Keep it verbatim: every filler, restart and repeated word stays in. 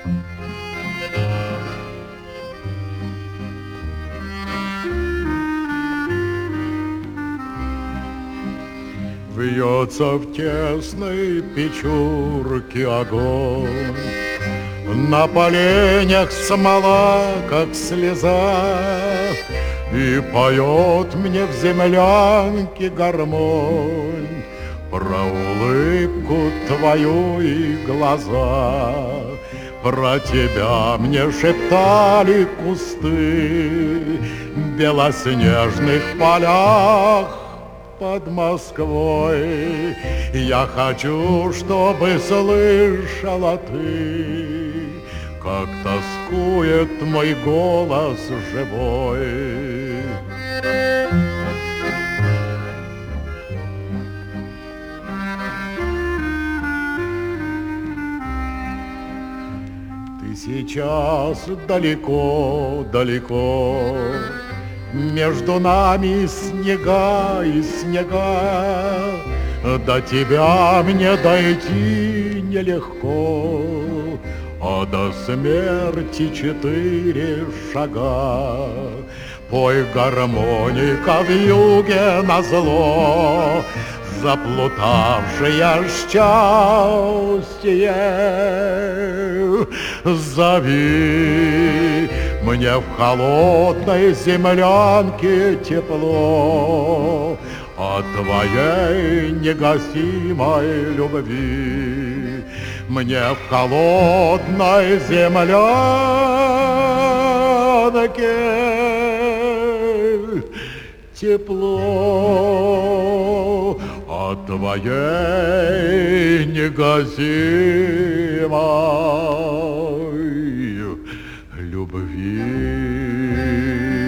Вьется в тесной печурке огонь, на поленях смола, как слеза, и поет мне в землянке гармонь про улыбку твою и глаза. Про тебя мне шептали кусты в белоснежных полях под Москвой. Я хочу, чтобы слышала ты, как тоскует мой голос живой. Ты сейчас далеко-далеко, между нами снега и снега, до тебя мне дойти нелегко, а до смерти четыре шага. Пой, гармоника, вьюге назло, заплутавшее счастье. Зови, мне в холодной землянке тепло от твоей негасимой любви. Мне в холодной землянке тепло от твоей негасимой любви.